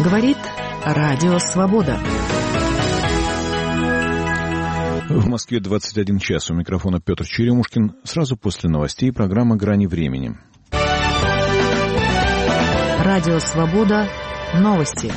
Говорит Радио Свобода. В Москве 21 час. У микрофона Петр Черемушкин. Сразу после новостей программа «Грани времени». Радио Свобода. Новости.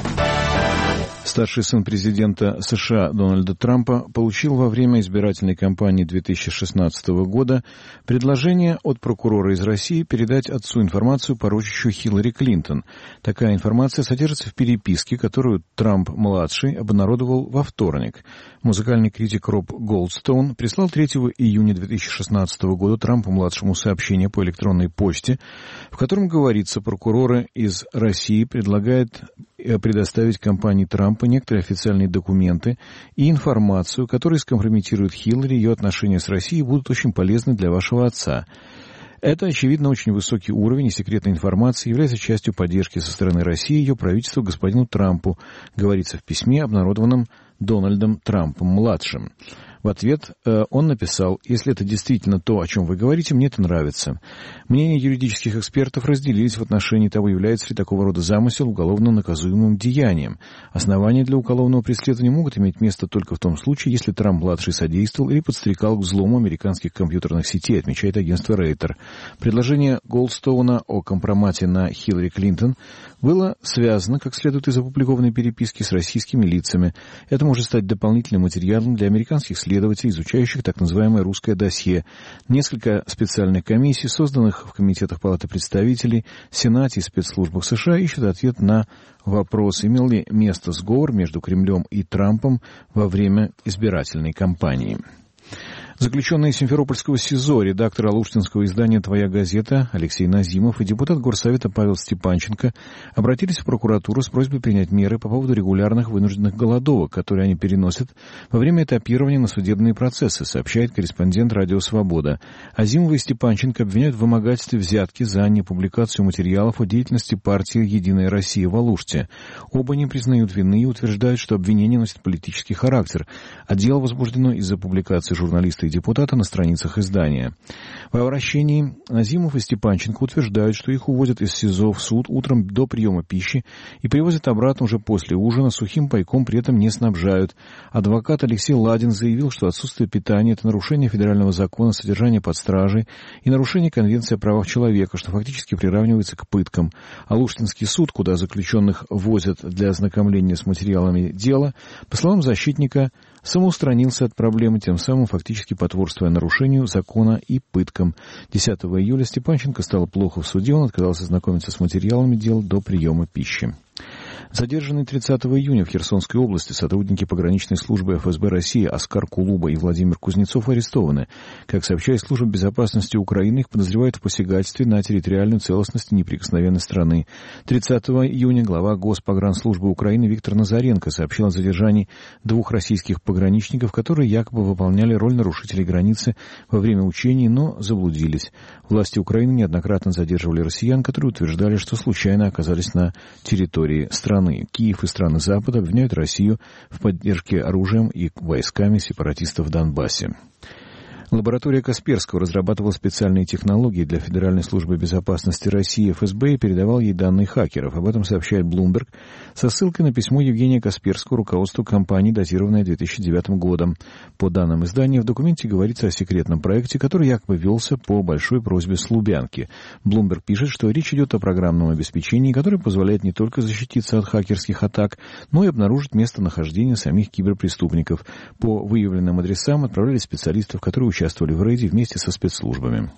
Старший сын президента США Дональда Трампа получил во время избирательной кампании 2016 года предложение от прокурора из России передать отцу информацию, порочащую Хиллари Клинтон. Такая информация содержится в переписке, которую Трамп-младший обнародовал во вторник. Музыкальный критик Роб Голдстоун прислал 3 июня 2016 года Трампу-младшему сообщение по электронной почте, в котором говорится, прокуроры из России предлагают предоставить компании Трампа некоторые официальные документы и информацию, которые скомпрометируют Хиллари, ее отношения с Россией будут очень полезны для вашего отца. Это, очевидно, очень высокий уровень, и секретная информация является частью поддержки со стороны России ее правительству господину Трампу, говорится в письме, обнародованном Дональдом Трампом-младшим. В ответ он написал: «Если это действительно то, о чем вы говорите, мне это нравится». Мнения юридических экспертов разделились в отношении того, является ли такого рода замысел уголовно наказуемым деянием. Основания для уголовного преследования могут иметь место только в том случае, если Трамп-младший содействовал или подстрекал к взлому американских компьютерных сетей, отмечает агентство Рейтер. Предложение Голдстоуна о компромате на Хиллари Клинтон было связано, как следует из опубликованной переписки, с российскими лицами. Это может стать дополнительным материалом для американских следователей, изучающих так называемое «русское досье». Несколько специальных комиссий, созданных в комитетах Палаты представителей, Сенате и спецслужбах США, ищут ответ на вопрос, имел ли место сговор между Кремлем и Трампом во время избирательной кампании. Заключенный из Симферопольского СИЗО, редактор алуштинского издания «Твоя газета» Алексей Назимов и депутат Горсовета Павел Степанченко обратились в прокуратуру с просьбой принять меры по поводу регулярных вынужденных голодовок, которые они переносят во время этапирования на судебные процессы, сообщает корреспондент «Радио Свобода». Азимова и Степанченко обвиняют в вымогательстве взятки за непубликацию материалов о деятельности партии «Единая Россия» в Алуште. Оба не признают вины и утверждают, что обвинения носят политический характер, а дело возбуждено из-за публикации журналиста и депутата на страницах издания. В обращении Назимов и Степанченко утверждают, что их увозят из СИЗО в суд утром до приема пищи и привозят обратно уже после ужина, сухим пайком при этом не снабжают. Адвокат Алексей Ладин заявил, что отсутствие питания – это нарушение федерального закона о содержании под стражей и нарушение Конвенции о правах человека, что фактически приравнивается к пыткам. Алуштинский суд, куда заключенных возят для ознакомления с материалами дела, по словам защитника, самоустранился от проблемы, тем самым фактически потворствуя нарушению закона и пыткам. 10 июля Степанченко стало плохо в суде, он отказался знакомиться с материалами дел до приема пищи. Задержанные 30 июня в Херсонской области сотрудники пограничной службы ФСБ России Оскар Кулуба и Владимир Кузнецов арестованы. Как сообщает Служба безопасности Украины, их подозревают в посягательстве на территориальную целостность и неприкосновенность страны. 30 июня глава Госпогранслужбы Украины Виктор Назаренко сообщил о задержании 2 российских пограничников, которые якобы выполняли роль нарушителей границы во время учений, но заблудились. Власти Украины неоднократно задерживали россиян, которые утверждали, что случайно оказались на территории страны. Киев и страны Запада обвиняют Россию в поддержке оружием и войсками сепаратистов в Донбассе. Лаборатория Касперского разрабатывала специальные технологии для Федеральной службы безопасности России ФСБ и передавал ей данные хакеров. Об этом сообщает Bloomberg со ссылкой на письмо Евгения Касперского руководству компании, датированное 2009 годом. По данным издания, в документе говорится о секретном проекте, который якобы велся по большой просьбе Слубянки. Bloomberg пишет, что речь идет о программном обеспечении, которое позволяет не только защититься от хакерских атак, но и обнаружить местонахождение самих киберпреступников. По выявленным адресам отправляли специалистов, которые участвовали в рейде вместе со спецслужбами.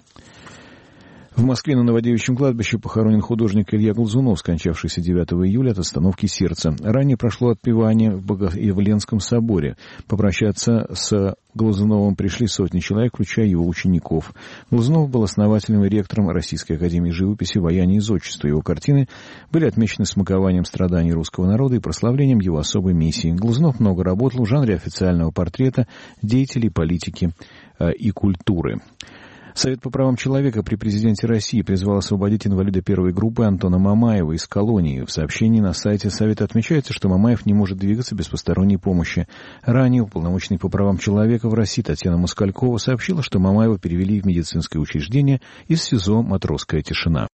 В Москве на Новодевичьем кладбище похоронен художник Илья Глазунов, скончавшийся 9 июля от остановки сердца. Ранее прошло отпевание в Богоявленском соборе. Попрощаться с Глазуновым пришли сотни человек, включая его учеников. Глазунов был основателем и ректором Российской академии живописи, ваяния и зодчества. Его картины были отмечены смакованием страданий русского народа и прославлением его особой миссии. Глазунов много работал в жанре официального портрета деятелей политики и культуры. Совет по правам человека при президенте России призвал освободить инвалида первой группы Антона Мамаева из колонии. В сообщении на сайте Совета отмечается, что Мамаев не может двигаться без посторонней помощи. Ранее уполномоченный по правам человека в России Татьяна Москалькова сообщила, что Мамаева перевели в медицинское учреждение из СИЗО «Матросская тишина».